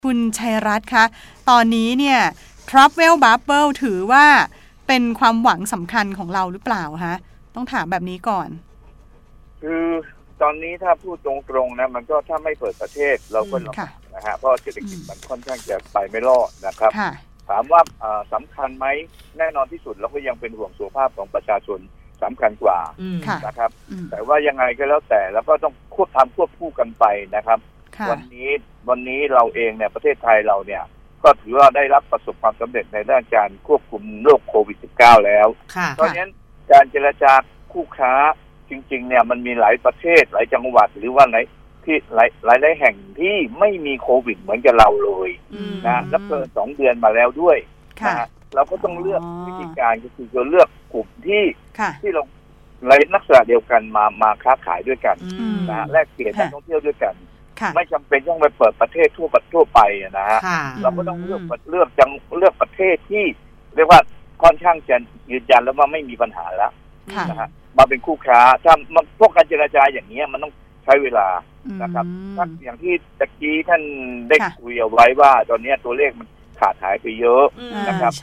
คุณชัยรัตน์คะตอนนี้เนี่ย Travel Bubble ถือว่าเป็นความหวังสำคัญของเราหรือเปล่าคะต้องถามแบบนี้ก่อนคือตอนนี้ถ้าพูดตรงๆนะมันก็ถ้าไม่เปิดประเทศเราก็ลำบากนะฮะเพราะเศรษฐกิจมันค่อนข้างจะไปไม่รอดนะครับถามว่าสำคัญไหมแน่นอนที่สุดเราก็ยังเป็นห่วงสุขภาพของประชาชนสำคัญกว่านะครับแต่ว่ายังไงก็แล้วแต่แล้วก็ต้องควบคู่กันไปนะครับวันนี้เราเองเนี่ยประเทศไทยเราเนี่ยก็ถือว่าได้รับประสบความสำเร็จในด้านการควบคุมโรคโควิด -19 แล้วเพราะฉะนั้นการเจรจาคู่ค้าจริงๆเนี่ยมันมีหลายประเทศหลายจังหวัดหรือว่าที่หลายแห่งที่ไม่มีโควิดเหมือนกับเราเลยนะแล้วเกิน2 เดือนมาแล้วด้วยนะเราก็ต้องเลือกวิธีการก็คือจะเลือกกลุ่มที่เราในลักษณะเดียวกันมาค้าขายด้วยกันนะแลกเปลี่ยนการท่องเที่ยวด้วยกันไม่จำเป็นต้องไปเปิดประเทศทั่วไปนะฮะเราก็ต้องเลือกประเทศที่เรียกว่าค่อนข้างจะยืนยันแล้วว่าไม่มีปัญหาแล้วนะฮะมาเป็นคู่ค้าถ้ามันพวกการเจรจาอย่างนี้มันต้องใช้เวลานะครับถ้าอย่างที่ตะกี้ท่านได้คุยเอาไว้ว่าตอนนี้ตัวเลขมันขาดหายไปเยอะนะครับ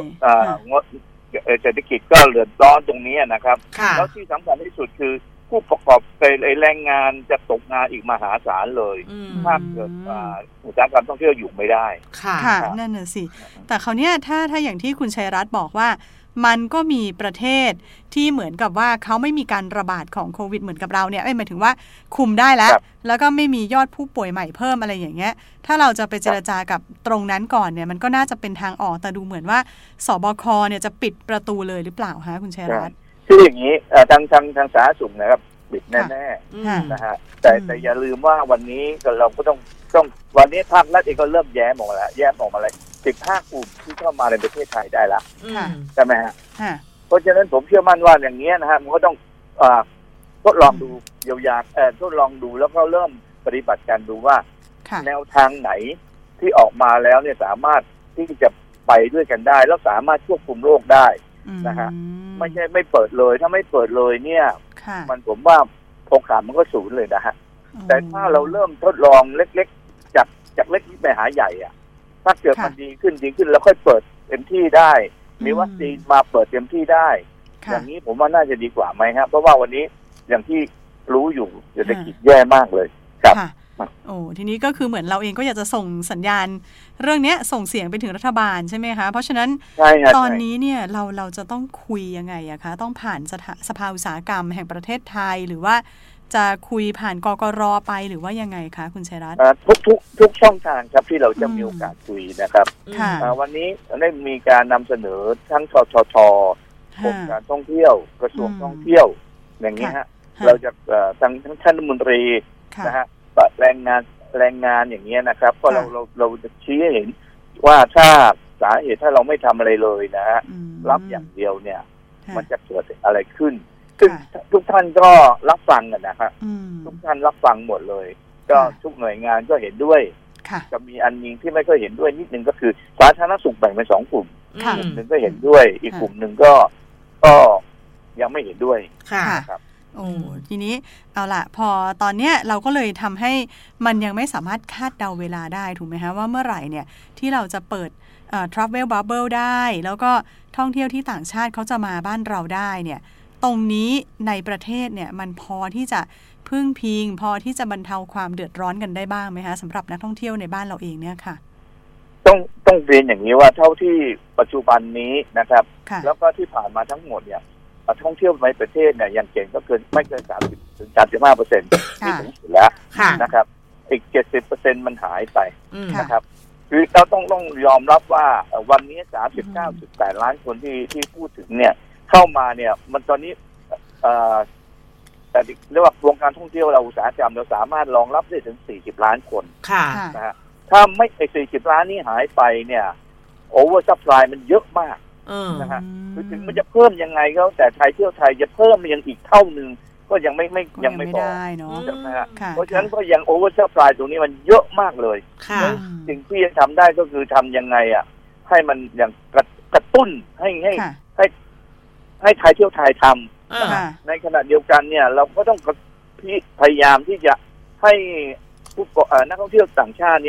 เศรษฐกิจก็เดือดร้อนตรงนี้นะครับแล้วที่สำคัญที่สุดคือผู้ประกอบแรงงานจะตกงานอีกมหาศาลเลยถ้าเกิดอุตสาหกรรมท่องเที่ยวอยู่ไม่ได้ค่ะนั่นน่ะสิแต่คราวนี้ถ้าอย่างที่คุณชัยรัตน์บอกว่ามันก็มีประเทศที่เหมือนกับว่าเขาไม่มีการระบาดของโควิดเหมือนกับเราเนี่ยหมายถึงว่าคุมได้แล้วก็ไม่มียอดผู้ป่วยใหม่เพิ่มอะไรอย่างเงี้ยถ้าเราจะไปเจรจากับตรงนั้นก่อนเนี่ยมันก็น่าจะเป็นทางออกแต่ดูเหมือนว่าสบคเนี่ยจะปิดประตูเลยหรือเปล่าคะคุณชัยรัตน์คืออย่างนี้ทางสาธารณสุขนะครับปิดแน่ๆนะฮะแต่อย่าลืมว่าวันนี้เราก็ต้องวันนี้ภาครัฐเองก็เริ่มแย้มออกมาแล้ว15 กลุ่มที่เข้ามาในประเทศไทยได้ละใช่ไหมฮะเพราะฉะนั้นผมเชื่อมั่นว่าอย่างนี้นะฮะมันก็ต้องทดลองดูเยียวยาทดลองดูแล้วก็เริ่มปฏิบัติการดูว่าแนวทางไหนที่ออกมาแล้วเนี่ยสามารถที่จะไปด้วยกันได้แล้วสามารถควบคุมโรคได้นะฮะไม่ใช่ไม่เปิดเลยถ้าไม่เปิดเลยเนี่ยมันผมว่าโอกาสมันก็ศูนย์เลยนะฮะแต่ถ้าเราเริ่มทดลองเล็กๆจากเล็กไปหาใหญ่อ่ะถ้าเกิดมันดีขึ้นแล้วค่อยเปิดเต็มที่ได้มีวัคซีนมาเปิดเต็มที่ได้อย่างนี้ผมว่าน่าจะดีกว่าไหมครับเพราะว่าวันนี้อย่างที่รู้อยู่เศรษฐกิจแย่มากเลยครับโอ้ทีนี้ก็คือเหมือนเราเองก็อยากจะส่งสัญญาณเรื่องนี้ส่งเสียงไปถึงรัฐบาลใช่ไหมคะเพราะฉะนั้นตอนนี้เนี่ยเราจะต้องคุยยังไงอะคะต้องผ่านสภาอุตสาหกรรมแห่งประเทศไทยหรือว่าจะคุยผ่านกกร.ไปหรือว่ายังไงคะคุณชัยรัตน์ทุกช่องทางครับที่เราจะมีโอกาสคุยนะครับวันนี้ได้มีการนำเสนอทั้งททท.กรมการท่องเที่ยวกระทรวงท่องเที่ยวอย่างนี้ฮะเราจะทั้งท่านรัฐมนตรีนะฮะแรงงานอย่างเงี้ยนะครับก็เราจะชี้ให้เห็นว่าถ้าสาเหตุถ้าเราไม่ทำอะไรเลยนะฮะรับอย่างเดียวเนี่ยมันจะเกิดอะไรขึ้นซึ่งทุกท่านก็รับฟังกันนะครับทุกท่านรับฟังหมดเลยก็ทุกหน่วยงานก็เห็นด้วยจะมีอันนึงที่ไม่ค่อยเห็นด้วยนิดนึงก็คือสาธารณสุขแบ่งเป็น2 กลุ่มกลุ่มหนึ่งก็เห็นด้วยอีกกลุ่มหนึ่งก็ยังไม่เห็นด้วยครับโอ้ทีนี้เอาล่ะพอตอนเนี้ยเราก็เลยทำให้มันยังไม่สามารถคาดเดาเวลาได้ถูกไหมคะว่าเมื่อไหร่เนี่ยที่เราจะเปิดTravel Bubble ได้แล้วก็ท่องเที่ยวที่ต่างชาติเขาจะมาบ้านเราได้เนี่ยตรงนี้ในประเทศเนี่ยมันพอที่จะพึ่งพิงพอที่จะบรรเทาความเดือดร้อนกันได้บ้างไหมคะสำหรับนักท่องเที่ยวในบ้านเราเองเนี่ยค่ะต้องเรียนอย่างนี้ว่าเท่าที่ปัจจุบันนี้นะครับแล้วก็ที่ผ่านมาทั้งหมดเนี่ยท่องเที่ยวในประเทศเนี่ยอย่างเก่งก็ไม่เกิน30-35%ที่สูงสุดแล้วนะครับอีก 70% มันหายไปนะครับคือเราต้องยอมรับว่าวันนี้ 39.8 ล้านคนที่พูดถึงเนี่ยเข้ามาเนี่ยมันตอนนี้แต่เรียกว่าวงการท่องเที่ยวเราอุตสาหกรรมเราสามารถรองรับได้ถึง40 ล้านคนนะฮะถ้าไม่40 ล้านนี้หายไปเนี่ยโอเวอร์ซัพพลายมันเยอะมากนะฮะคือถึงมันจะเพิ่มยังไงก็แต่ไทยเที่ยวไทยจะเพิ่มยังอีกเท่านึงก็ยังไม่พอนะฮะเพราะฉะนั้นก็ยังโอเวอร์ซัพพลายตรงนี้มันเยอะมากเลยสิ่งที่จะทำได้ก็คือทำยังไงอ่ะให้มันอย่างกระตุ้นให้ไทยเที่ยวไทยทำในขณะเดียวกันเนี่ยเราก็ต้องพยายามที่จะให้นักท่องเที่ยวต่างชาติเนี่ย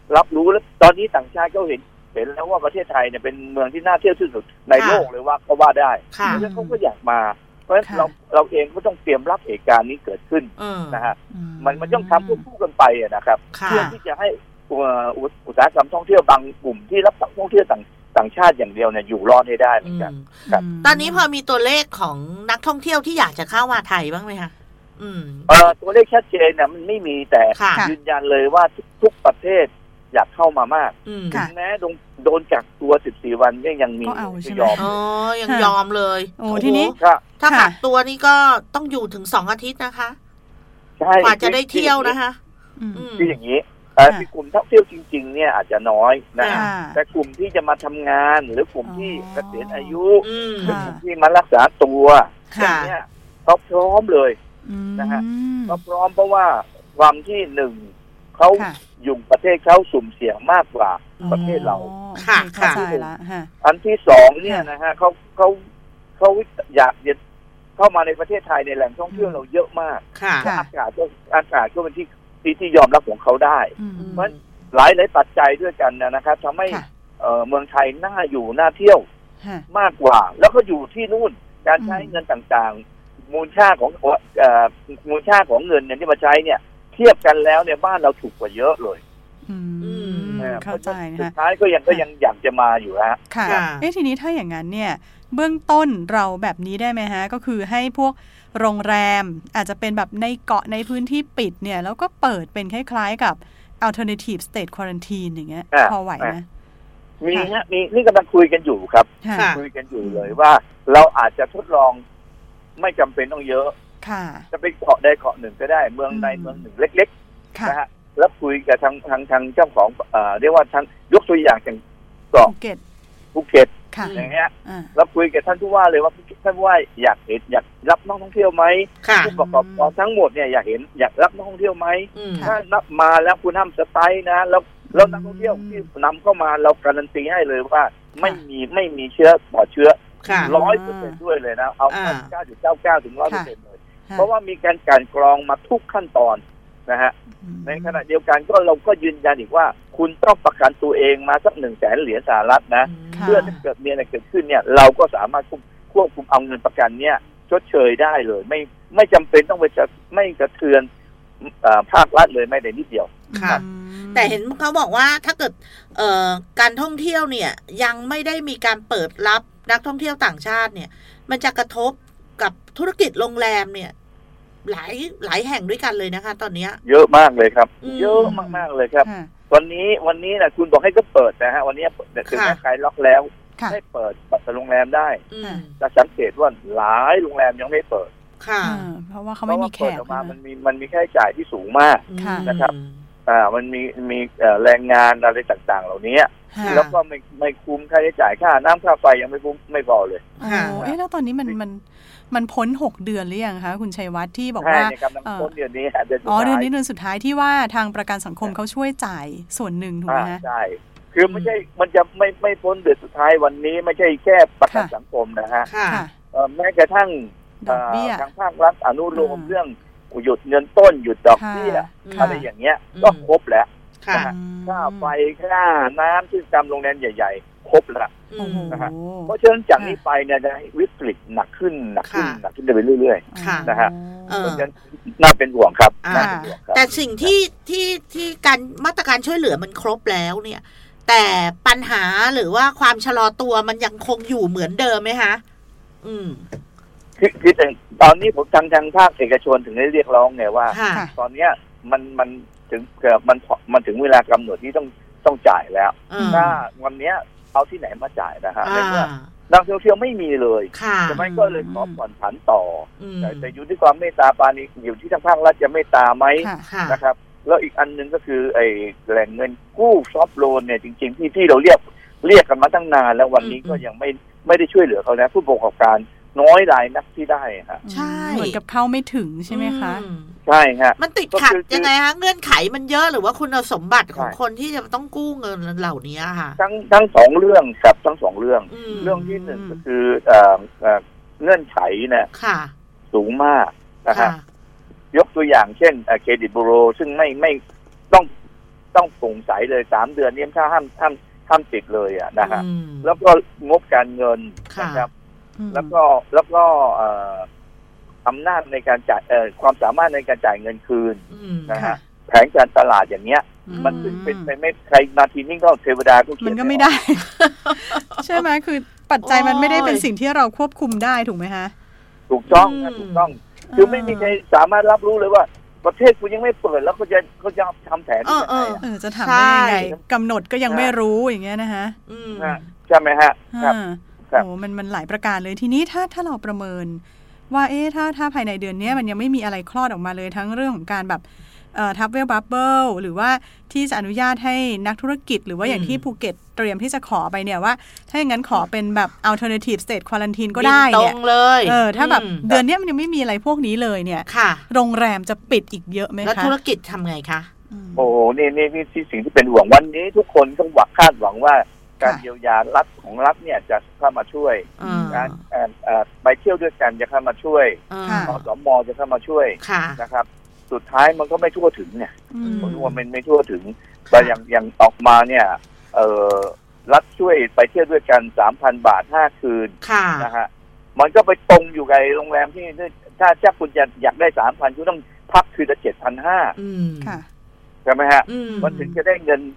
รับรู้แล้วตอนนี้ต่างชาติก็เห็นแล้วว่าประเทศไทยเนี่ยเป็นเมืองที่น่าเที่ยวที่สุดในโลกเลยว่าก็ว่าได้แล้วเขาก็อยากมาเพราะฉะนั้นเราเองก็ต้องเตรียมรับเหตุการณ์นี้เกิดขึ้นนะฮะมันต้องทำควบคู่กันไปนะครับเพื่อที่จะให้อุตสาหกรรมท่องเที่ยวบางกลุ่มที่รับท่องเที่ยวต่างชาติอย่างเดียวเนี่ยอยู่รอดให้ได้เหมือนกันตอนนี้พอมีตัวเลขของนักท่องเที่ยวที่อยากจะเข้ามาไทยบ้างไหมคะตัวเลขชัดเจนนะมันไม่มีแต่ยืนยันเลยว่าทุกประเทศอยากเข้ามามากถึงแม้โดนกักตัว14 วันก็ยังมียอมยังยอมเลยโอ้ทีนี้ถ้ากักตัวนี่ก็ต้องอยู่ถึง2 อาทิตย์นะคะกว่าจะได้เที่ยวนะคะคืออย่างนี้ที่กลุ่มท่องเที่ยวจริงๆเนี่ยอาจจะน้อยนะแต่กลุ่มที่จะมาทำงานหรือกลุ่มที่เกษียณอายุหรือกลุ่มที่มารักษาตัวอย่างเนี้ยเขาพร้อมเลยนะฮะเขาพร้อมเพราะว่าความที่หนึ่งเขาอยู่ประเทศเขาสุ่มเสี่ยงมากกว่าประเทศเราอันที่สองเนี่ยนะฮะเขาอยากจะเข้ามาในประเทศไทยในแหล่งท่องเที่ยวเราเยอะมากอากาศก็เป็นที่ยอมรับของเขาได้เพราะหลายปัจจัยด้วยกันนะครับทำให้เมืองไทยน่าอยู่น่าเที่ยวมากกว่าแล้วก็อยู่ที่นู่นการใช้เงินต่างๆมูลค่าของเงินเนี่ยที่มาใช้เนี่ยเทียบกันแล้วเนี่ยบ้านเราถูกกว่าเยอะเลยเข้าใจนะคะสุดท้ายก็ยังอยากจะมาอยู่ฮะค่ะทีนี้ถ้าอย่างนั้นเนี่ยเบื้องต้นเราแบบนี้ได้ไหมฮะก็คือให้พวกโรงแรมอาจจะเป็นแบบในเกาะในพื้นที่ปิดเนี่ยแล้วก็เปิดเป็นคล้ายๆกับ alternative state quarantine อย่างเงี้ยพอไหวนะมีนี่กำลังคุยกันอยู่ครับคุยกันอยู่เลยว่าเราอาจจะทดลองไม่จำเป็นต้องเยอะจะไปเกาะใดเกาะหนึ่งก็ได้เมืองใดเมืองหนึ่งเล็กๆนะฮะแล้วคุยกับทางเจ้าของเรียกว่าทางยกตัวอย่างอย่างเกาะภูเก็ตอย่างเงี้ยแล้วคุยกับท่านผู้ว่าเลยว่าท่านผู้ว่าอยากรับนักท่องเที่ยวไหมผู้ประกอบการทั้งหมดเนี่ยอยากรับนักท่องเที่ยวไหมถ้ารับมาแล้วคุณห้ามสไตล์นะแล้วนักท่องเที่ยวที่นำเข้ามาเราการันตีให้เลยว่าไม่มีเชื้อปลอดเชื้อ100%ด้วยเลยนะเอา 9.99 ถึง 100% เลยเพราะว่ามีการกลั่นกรองมาทุกขั้นตอนนะฮะในขณะเดียวกันก็เราก็ยืนยันอีกว่าคุณต้องประกันตัวเองมาสัก$100,000นะเพื่อถ้าเกิดมีอะไรเกิดขึ้นเนี่ยเราก็สามารถควบคุมเอาเงินประกันเนี่ยชดเชยได้เลยไม่จำเป็นต้องไปไม่กระเทือนภาครัฐเลยไม่ได้นิดเดียวแต่เห็นเขาบอกว่าถ้าเกิดการท่องเที่ยวเนี่ยยังไม่ได้มีการเปิดรับนักท่องเที่ยวต่างชาติเนี่ยมันจะกระทบกับธุรกิจโรงแรมเนี่ยหลายแห่งด้วยกันเลยนะคะตอนนี้เยอะมากเลยครับเยอะมากๆเลยครับวันนี้นะคุณบอกให้ก็เปิดนะฮะวันนี้ถึงแม้ใครล็อกแล้วให้เปิดโรงแรมได้แต่สังเกตว่าหลายโรงแรมยังไม่เปิดเพราะว่าเขาไม่มีแขกออกมามันมีค่าใช้จ่ายที่สูงมากนะครับมันมีแรงงานอะไรต่างๆเหล่านี้แล้วก็ไม่คุ้มค่าใช้จ่ายค่าน้ำค่าไฟยังไม่คุ้มไม่พอเลยแล้วตอนนี้มันพ้น6 เดือนหรือยังคะคุณชัยวัฒน์ที่บอกว่าพ้นเดือนนี้เดือนนี้เดือนสุดท้ายที่ว่าทางประกันสังคมเขาช่วยจ่ายส่วนหนึ่งถูกไหมฮะใช่คือไม่ใช่มันจะไม่พ้นเดือนสุดท้ายวันนี้ไม่ใช่แค่ประกันสังคมนะฮะแม้กระทั่งทางภาครัฐอนุโลมเรื่องหยุดเงินต้นหยุดดอกเบี้ยอะไรอย่างเงี้ยก็ครบแล้วค่าไฟค่าน้ำที่จำโรงแรมใหญ่ๆครบแล้วนะฮะเพราะฉะนั้นจากนี้ไปเนี่ยจะวิกฤตหนักขึ้นไปเรื่อยๆนะฮะเพราะฉะนั้นน่าเป็นห่วงครับแต่สิ่งที่การมาตรการช่วยเหลือมันครบแล้วเนี่ยแต่ปัญหาหรือว่าความชะลอตัวมันยังคงอยู่เหมือนเดิมไหมคะคือตอนนี้ผมทางภาคเอกชนถึงได้เรียกร้องไงว่าตอนเนี้ยมันถึงมันถึงเวลากำหนดที่ต้องจ่ายแล้วถ้าวันเนี้ยเอาที่ไหนมาจ่ายนะฮะในเมื่อนักท่องเที่ยวไม่มีเลยทำไมก็เลยขอผ่อนผันต่อแต่อยู่ที่ความเมตตาปราณีอยู่ที่ทางภาครัฐจะเมตตาไหมนะครับแล้วอีกอันนึงก็คือไอ้แหล่งเงินกู้ซอฟท์โลนเนี่ยจริงๆที่เราเรียกกันมาตั้งนานแล้ววันนี้ก็ยังไม่ได้ช่วยเหลือเขานะผู้ประกอบการน้อยรายนักที่ได้ฮะใช่เหมือนกับเข้าไม่ถึงใช่ไหมคะใช่ฮะมันติดขัดยังไงฮะเงื่อนไขมันเยอะหรือว่าคุณสมบัติของคนที่จะต้องกู้เงินเหล่านี้ค่ะทั้งสองเรื่องครับทั้งสองเรื่องที่หนึ่งก็คือเงื่อนไขเนี่ยสูงมากนะฮะยกตัวอย่างเช่นเครดิตบูโรซึ่งไม่ต้องต้องโปร่งใสเลย3 เดือนนี้ถ้าห้ามติดเลยอ่ะนะฮะแล้วก็งบการเงินนะครับแล้วก็อำนาจในการจ่ายความสามารถในการจ่ายเงินคืนนะฮะแผนการตลาดอย่างเงี้ยมันถึงเป็นไปไม่ใครนาทีนี้ก็เทวดาก็มันก็ไม่ได้ ใช่ไหมคือปัจจัยมันไม่ได้เป็นสิ่งที่เราควบคุมได้ถูกไหมคะถูกต้องคือไม่มีใครสามารถรับรู้เลยว่าประเทศคุณยังไม่เปิดแล้วเขาจะทำแผนยังไงจะทำได้ยังไงกำหนดก็ยังไม่รู้อย่างเงี้ยนะคะใช่ไหมฮะครับโอ้มันหลายประการเลยทีนี้ถ้าเราประเมินว่าถ้าภายในเดือนนี้มันยังไม่มีอะไรคลอดออกมาเลยทั้งเรื่องของการแบบTravel Bubble หรือว่าที่จะอนุญาตให้นักธุรกิจหรือว่าอย่างที่ภูเก็ตเตรียมที่จะขอไปเนี่ยว่าถ้าอย่างนั้นขอเป็นแบบ alternative state quarantine ก็ได้เนี่ยถ้าแบบเดือนนี้มันยังไม่มีอะไรพวกนี้เลยเนี่ยโรงแรมจะปิดอีกเยอะไหมคะแล้วธุรกิจทำไงคะโอ้นี่ที่สิ่งที่เป็นห่วงวันนี้ทุกคนต้องคาดหวังว่าการเยียวยารัฐของรัฐเนี่ยจะเข้ามาช่วยการไปเที่ยวด้วยกันจะเข้ามาช่วยอสม.จะเข้ามาช่วยนะครับสุดท้ายมันก็ไม่ทั่วถึงเนี่ยผมว่ามันไม่ทั่วถึงแต่อย่างออกมาเนี่ยรัฐช่วยไปเที่ยวด้วยกัน 3,000 บาท5 คืนนะฮะมันก็ไปตรงอยู่กับโรงแรมที่ถ้าคุณอยากได้ 3,000 คุณต้องพักคืนละ 7,500 ค่ะใช่ไหมฮะมันถึงจะได้เงิน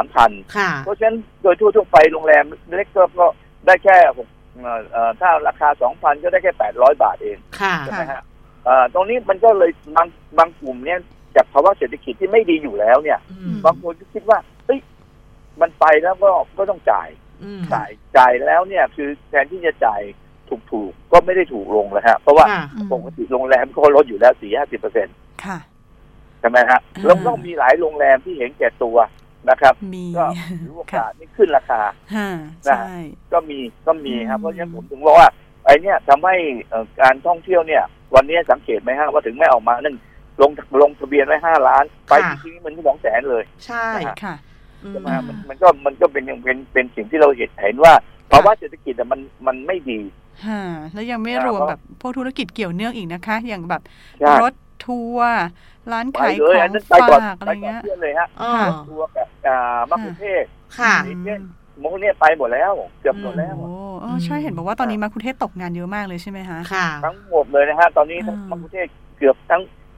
3,000 เพราะฉะนั้นโดยทั่วไปโรงแรมเล็กก็ได้แค่ถ้าราคา 2,000 ก็ได้แค่800 บาทเองใช่ไหมฮะตรงนี้มันก็เลยบางกลุ่มเนี่ยจากภาวะเศรษฐกิจที่ไม่ดีอยู่แล้วเนี่ยบางคนก็คิดว่าเฮ้ยมันไปแล้วก็ต้องจ่ายแล้วเนี่ยคือแทนที่จะจ่ายถูกก็ไม่ได้ถูกลงเลยฮะเพราะว่าปกติโรงแรมก็ลดอยู่แล้ว 4-50% ค่ะใช่ไหมฮะแล้วก็มีหลายโรงแรมที่เห็นแก่ตัวนะครับก็ถือโอกาสนี่ขึ้นราคานะก็มีครับเพราะฉะนั้นผมถึงบอกว่าไอ้เนี่ยทำให้การท่องเที่ยวเนี่ยวันนี้สังเกตไหมฮะว่าถึงไม่ออกมานั่นลงทะเบียนไว้5 ล้านไปจริงๆมัน200,000เลยใช่ค่ะมันก็เป็นสิ่งที่เราเห็นว่าภาวะเศรษฐกิจมันไม่ดีแล้วยังไม่รวมแบบพวกธุรกิจเกี่ยวเนื่องอีกนะคะอย่างแบบรถทัวร์ร้านขายของฝากอะไรเงี้ยเลยฮะทัวร์กับมะคุเทศค่ะมะคุเทศไปหมดแล้วเกือบหมดแล้วใช่เห็นบอกว่าตอนนี้มะคุเทศตกงานเยอะมากเลยใช่ไหมคะทั้งหมดเลยนะฮะตอนนี้มะคุเทศเกือบทั้ง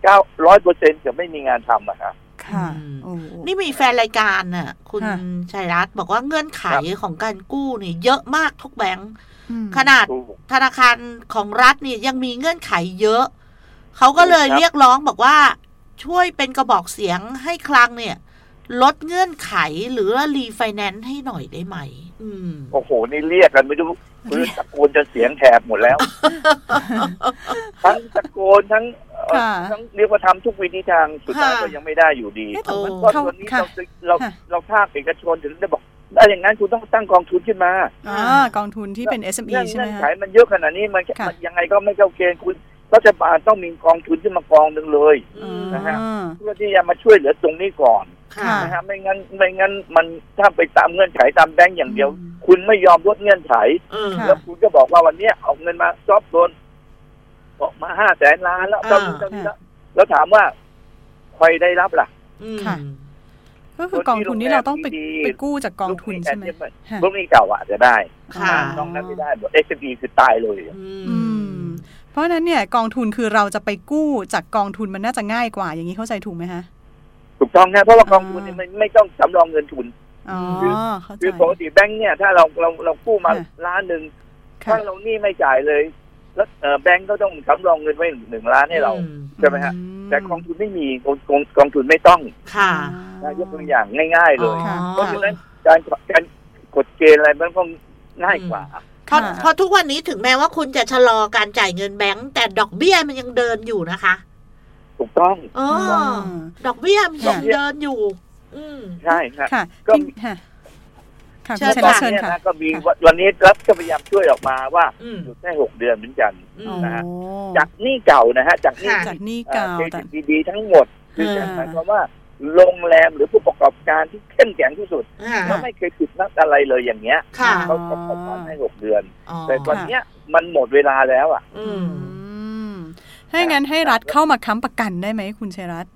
900% เกือบไม่มีงานทำอะครับค่ะนี่มีแฟนรายการน่ะคุณชัยรัตน์บอกว่าเงื่อนไขของการกู้นี่เยอะมากทุกแบงค์ขนาดธนาคารของรัฐนี่ยังมีเงื่อนไขเยอะเขาก็เลยเรียกร้องบอกว่าช่วยเป็นกระบอกเสียงให้คลังเนี่ยลดเงื่อนไขหรือรีไฟแนนซ์ให้หน่อยได้ไหมโอ้โหนี่เรียกกันไม่รู้ตะโกนจนเสียงแหบหมดแล้วทั้งตะโกนทั้งเรียกว่าทำทุกวิธีทางสุดท้ายก็ยังไม่ได้อยู่ดีเพราะตอนนี้เราภาคเอกชนถึงได้บอกถ้าอย่างนั้นคุณต้องตั้งกองทุนขึ้นมากองทุนที่เป็น SME ใช่ไหมคะขายมันเยอะขนาดนี้มันยังไงก็ไม่เข้าเกณฑ์คุณรัฐบาลต้องมีกองทุนขึ้นมากองนึงเลยนะฮะเพื่อที่จะมาช่วยเหลือตรงนี้ก่อนนะฮะไม่งั้นมันถ้าไปตามเงื่อนไขตามแบงก์อย่างเดียวคุณไม่ยอมลดเงื่อนไขแล้วคุณก็บอกว่าวันนี้เอาเงินมาซอฟโดนออกมา500,000 ล้านแล้วเท่านี้แล้วถามว่าใครได้รับล่ะก็คือกองทุนนี้เราต้องไปกู้จากกองทุนใช่ไหมพวกนี้เก่าอาจจะได้ต้องนั้นไม่ได้หมด S&P คือตายเลยเพราะนั้นเนี่ยกองทุนคือเราจะไปกู้จากกองทุนมันน่าจะง่ายกว่าอย่างนี้เข้าใจถูกไหมฮะถูกต้องนะเพราะว่ากองทุนนี่มันไม่ต้องสำรองเงินทุนคือปกติแบงค์เนี่ยถ้าเรากู้มา1 ล้านถ้าเรานี่ไม่จ่ายเลยแล้วแบงค์ก็ต้องสำรองเงินไว้1 ล้านให้เราใช่ไหมฮะแต่กองทุนไม่มีกองทุนไม่ต้องยกตัวอย่างง่ายๆเลยเพราะฉะนั้นการกฎเกณฑ์อะไรมันก็ง่ายกว่าพอทุกวันนี้ถึงแม้ว่าคุณจะชะลอการจ่ายเงินแบงก์แต่ดอกเบี้ยมันยังเดินอยู่นะคะถูกต้องดอกเบี้ยมันยังเดินอยู่ใช่ค่ะก็เชิญค่ะก็มีวันนี้รัฐก็พยายามช่วยออกมาว่าอยู่แค่6 เดือนเหมือนกันนะฮะจากหนี้เก่านะฮะจากหนี้เก่าดีๆทั้งหมดคือหมายความว่าโรงแรมหรือผู้ประกอบการที่เข้มแข็งที่สุดก็ไม่เคยผิดนัดอะไรเลยอย่างเงี้ยเขาขอผ่อนให้6 เดือนแต่วันเนี้ยมันหมดเวลาแล้วอ่ะให้งั้นให้รัฐเข้ามาค้ำประกันได้ไหมคุณชัยรัตน์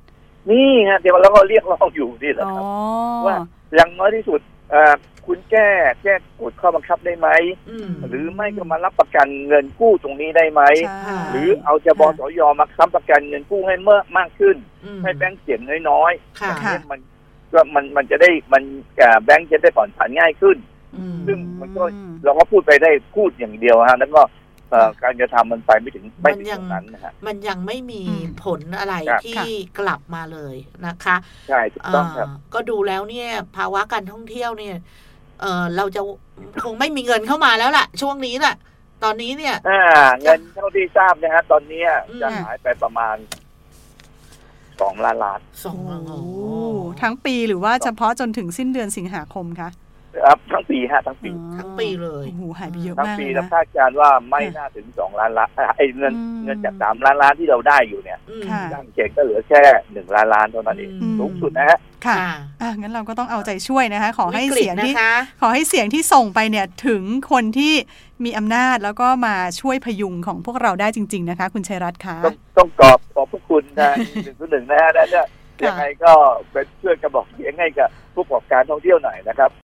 นี่ฮะเดี๋ยวเราก็เรียกร้องอยู่นี่แหละครับว่าอย่างน้อยที่สุดคุณแก้กฎข้อบังคับได้ไหมหรือไม่ก็มารับประกันเงินกู้ตรงนี้ได้ไหมหรือเอาจะบสยมาค้ำประกันเงินกู้ให้มากขึ้นให้แบงก์เสี่ยงน้อยๆอย่างนี้มันจะได้แบงก์จะได้ผ่อนผันง่ายขึ้นซึ่งมันก็เราก็พูดอย่างเดียวฮะแล้วก็การกระทำมันไปไม่ถึงตรงนั้นนะฮะมันยังไม่มีผลอะไรที่กลับมาเลยนะคะใช่ถูกต้องครับก็ดูแล้วเนี่ยภาวะการท่องเที่ยวเนี่ยเราจะคงไม่มีเงินเข้ามาแล้วล่ะช่วงนี้น่ะตอนนี้เนี่ยเงินเท่าที่ทราบนะฮะตอนนี้จะหายไปประมาณ2 ล้านล้านทั้งปีหรือว่าเฉพาะจนถึงสิ้นเดือนสิงหาคมคะทั้งปีฮะทั้งปีเลยโอ้โหหายไปเยอะมากทั้งปีแล้วคาดการณ์ว่าไม่น่าถึง2 ล้านล้านไอ้เงินจาก3 ล้านล้านที่เราได้อยู่เนี่ยตั้งเกณฑ์ก็เหลือแค่1 ล้านล้านเท่านั้นเองสูงสุดนะฮะค่ะงั้นเราก็ต้องเอาใจช่วยนะคะขอให้เสียงที่ส่งไปเนี่ยถึงคนที่มีอำนาจแล้วก็มาช่วยพยุงของพวกเราได้จริงๆนะคะคุณชัยรัตน์คะต้องขอบพระคุณนะ101นะฮะแล้วยังไงก็เป็นช่วยกระบอกเสียงให้กับผู้ประกอบการท่องเที่ยวหน่อยนะครับ